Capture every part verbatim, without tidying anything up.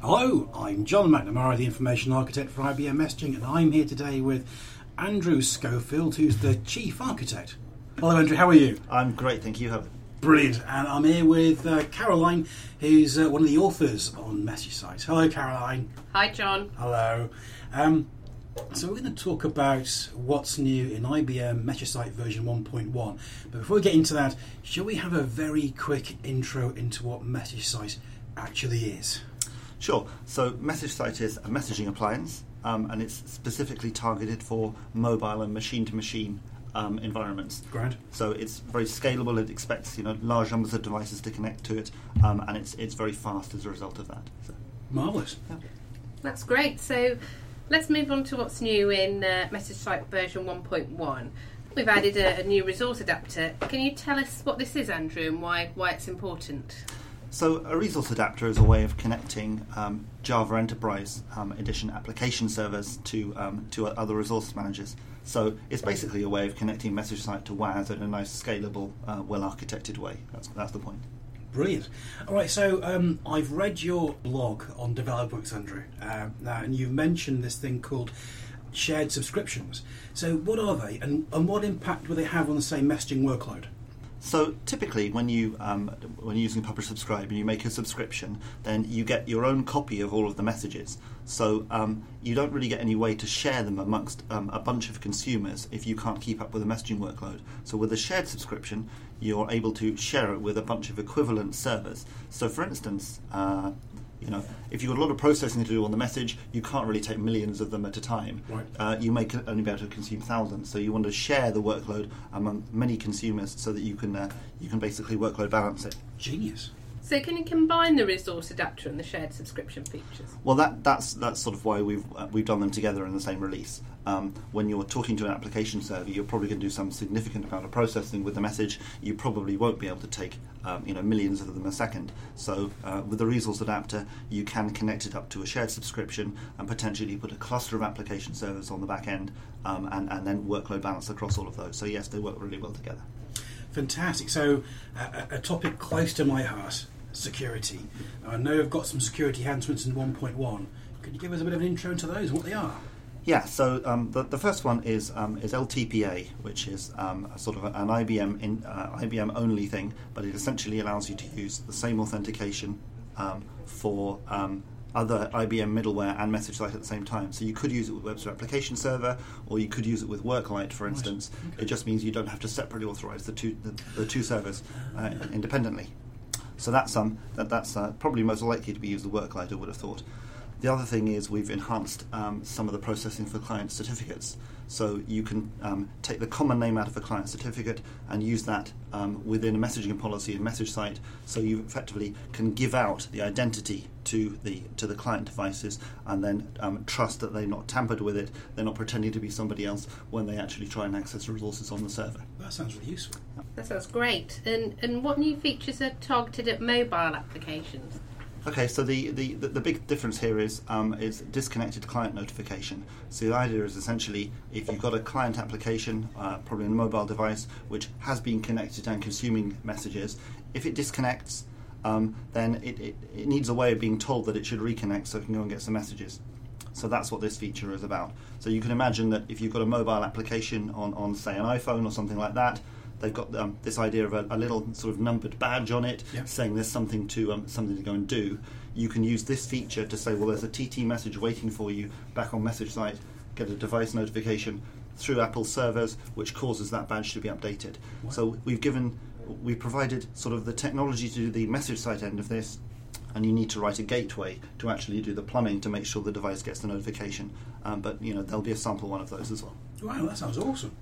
Hello, I'm John McNamara, the Information Architect for I B M Messaging, and I'm here today with Andrew Schofield, who's the Chief Architect. Hello Andrew, how are you? I'm great, thank you. How? Brilliant, and I'm here with uh, Caroline, who's uh, one of the authors on MessageSite. Hello Caroline. Hi John. Hello. Um, so we're going to talk about what's new in I B M MessageSite version one point one. But before we get into that, shall we have a very quick intro into what MessageSite actually is? Sure. So MessageSite is a messaging appliance, um, and it's specifically targeted for mobile and machine-to-machine um, environments. Grand. So it's very scalable. It expects you know large numbers of devices to connect to it, um, and it's it's very fast as a result of that. So. Marvellous. Yeah. That's great. So let's move on to what's new in uh, MessageSite version one point one. We've added a, a new resource adapter. Can you tell us what this is, Andrew, and why why it's important? So a resource adapter is a way of connecting um, Java Enterprise um, Edition application servers to um, to other resource managers. So it's basically a way of connecting MessageSite to W A S in a nice, scalable, uh, well-architected way. That's that's the point. Brilliant. All right, so um, I've read your blog on DevelopWorks, Andrew, uh, now, and you've mentioned this thing called shared subscriptions. So what are they, and, and what impact will they have on the same messaging workload? So typically, when you um, when you're using Publish Subscribe and you make a subscription, then you get your own copy of all of the messages. So um, you don't really get any way to share them amongst um, a bunch of consumers if you can't keep up with the messaging workload. So with a shared subscription, you're able to share it with a bunch of equivalent servers. So for instance, uh, you know, if you've got a lot of processing to do on the message, you can't really take millions of them at a time. Right. Uh, you may only be able to consume thousands, so you want to share the workload among many consumers so that you can uh, you can basically workload balance it. Genius. So can you combine the resource adapter and the shared subscription features? Well, that that's that's sort of why we've uh, we've done them together in the same release. Um, when you're talking to an application server, you're probably going to do some significant amount of processing with the message. You probably won't be able to take um, you know millions of them a second. So uh, with the resource adapter, you can connect it up to a shared subscription and potentially put a cluster of application servers on the back end, um, and and then workload balance across all of those. So yes, they work really well together. Fantastic. So uh, a topic close to my heart, security. I know I've got some security enhancements in one point one. Could you give us a bit of an intro into those, what they are? Yeah, so um, the, the first one is um, is L T P A, which is um, a sort of an I B M in, uh, I B M only thing, but it essentially allows you to use the same authentication um, for um, other I B M middleware and MessageSite at the same time. So you could use it with Webster Application Server, or you could use it with WorkLight, for instance. Right. Okay. It just means you don't have to separately authorize the two the, the two servers uh, independently. So that's um that, that's uh, probably most likely to be used with WorkLight, I would have thought. The other thing is we've enhanced um, some of the processing for client certificates. So you can um, take the common name out of a client certificate and use that um, within a messaging policy in MessageSite. So you effectively can give out the identity to the to the client devices and then um, trust that they're not tampered with it, they're not pretending to be somebody else when they actually try and access resources on the server. That sounds really useful. That sounds great. And and what new features are targeted at mobile applications? Okay, so the, the, the big difference here is um, is disconnected client notification. So the idea is essentially if you've got a client application, uh, probably on a mobile device, which has been connected and consuming messages, if it disconnects, um, then it, it, it needs a way of being told that it should reconnect so it can go and get some messages. So that's what this feature is about. So you can imagine that if you've got a mobile application on, on say, an iPhone or something like that, they've got um, this idea of a, a little sort of numbered badge on it, yep, saying there's something to um, something to go and do. You can use this feature to say, well, there's a T T message waiting for you back on MessageSite, get a device notification through Apple servers, which causes that badge to be updated. Wow. So we've given, we've provided sort of the technology to do the MessageSite end of this, and you need to write a gateway to actually do the plumbing to make sure the device gets the notification. Um, but you know, there'll be a sample one of those as well. Wow, that sounds awesome.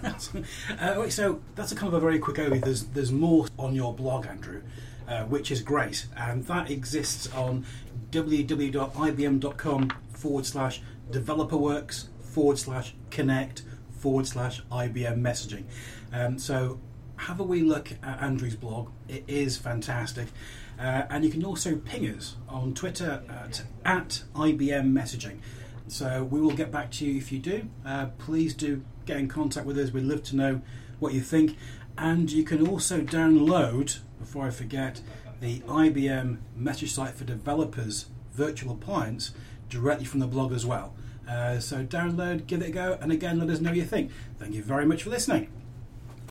uh, wait, so that's a kind of a very quick overview. There's there's more on your blog, Andrew, uh, which is great, and that exists on www.ibm.com forward slash developerworks forward slash connect forward slash IBM messaging. Um, so have a wee look at Andrew's blog. It is fantastic. Uh, and you can also ping us on Twitter at, at I B M Messaging. So we will get back to you if you do. Uh, please do get in contact with us. We'd love to know what you think. And you can also download, before I forget, the I B M MessageSite for Developers virtual appliance directly from the blog as well. Uh, so download, give it a go, and again, let us know what you think. Thank you very much for listening.